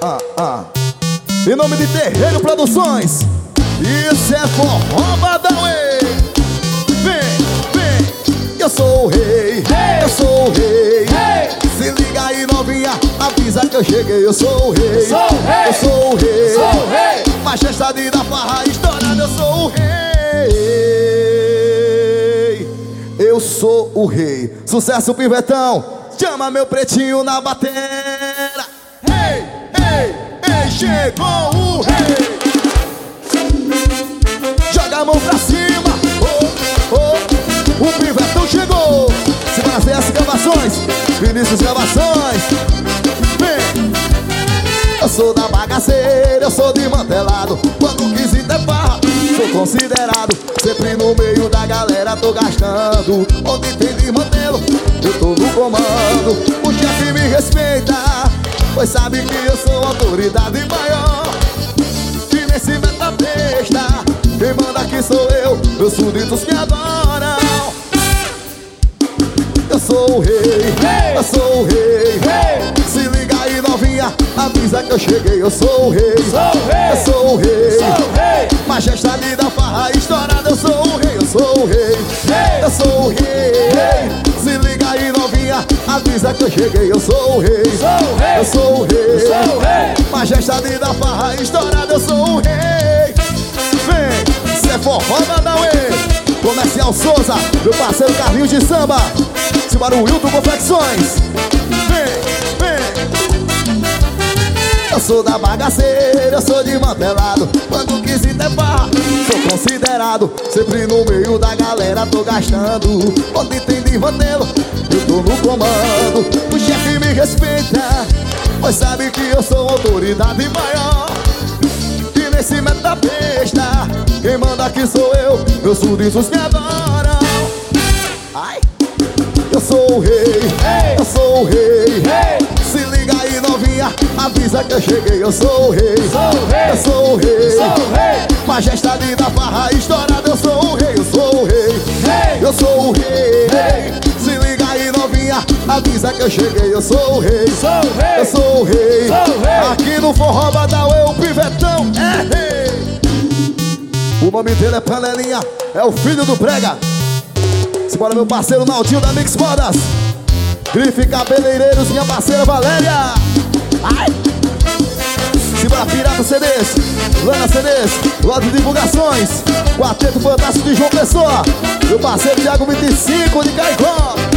Em nome de Terreiro Produções, isso é forró Badauê. Vem, eu sou o rei, eu sou o rei. Se liga aí novinha, avisa que eu cheguei. Eu sou o rei, eu sou o rei. Majestade da farra estourada, eu sou o rei. Eu sou o rei. Sucesso, Pivetão. Chama meu pretinho na batera. Chegou o rei. Joga a mão pra cima. O Pivetão chegou. Simbora CS Gravações, Vinícius Gravações. Vem. Eu sou da bagaceira, eu sou de mantelado. Quando quiser ter farra, sou considerado. Sempre no meio da galera tô gastando. Onde tem de mantelo, eu tô no comando. O chefe me respeita, pois sabe que eu sou a autoridade maior. E nesse meta besta, quem manda aqui sou eu, meus súditos me adoram. Eu sou o rei, eu sou o rei. Se liga aí novinha, avisa que eu cheguei. Eu sou o rei, eu sou o rei. Majestade da farra estourada, eu sou o rei, eu sou o rei. Eu sou o rei. Se liga aí novinha, avisa que eu cheguei. Eu sou o rei, eu sou o rei. Majestade da farra estourada, eu sou o rei. Vem, cê é forró Badauê. Comercial Souza, meu parceiro Carlinhos de Samba. Simbora o Wilton Confecções. Vem. Eu sou da bagaceira, eu sou de mantelado. Quando quiser ter farra, sou considerado. Sempre no meio da galera tô gastando. Onde tem de mantelo, eu tô no comando. O chefe me respeita, pois sabe que eu sou autoridade maior. E nesse meta besta, quem manda aqui sou eu, meus súditos me adoram. Ai, eu sou o rei, eu sou o rei. Se liga aí novinha, avisa que eu cheguei. Eu sou o rei, eu sou o rei. Majestade da farra estourada, eu sou o rei, eu sou o rei. Eu sou o rei. Se liga aí novinha, avisa que eu cheguei. Eu sou o rei, eu sou o rei. Aqui no forró Badauê, o Pivetão é rei. O nome dele é Panelinha, é o filho do Brega. Simbora meu parceiro Naldinho da Mix Modas. Grife Cabeleireiros, minha parceira Valéria. Ai. Simbora Pirata CDs, Lana CDs, Lote de Divulgações, Quarteto Fantástico de João Pessoa. Meu parceiro Thiago 25 de Caicó.